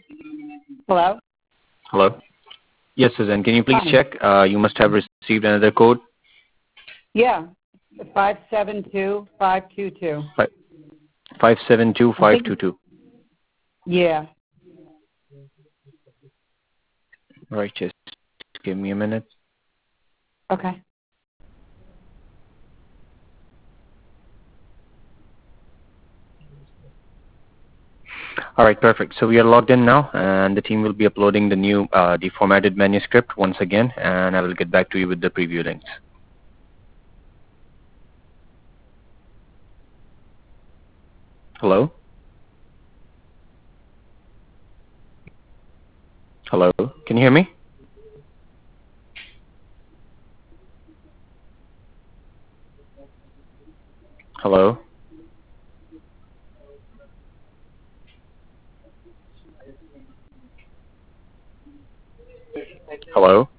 Hello? Hello? Yes, Suzanne, can you please Hi. check? You must have received another code. Yeah, 572522. 572522. Yeah. Right, just give me a minute. Okay. All right, perfect. So we are logged in now, and the team will be uploading the new deformatted manuscript once again, and I will get back to you with the preview links. Hello? Hello? Can you hear me? Hello? Hello?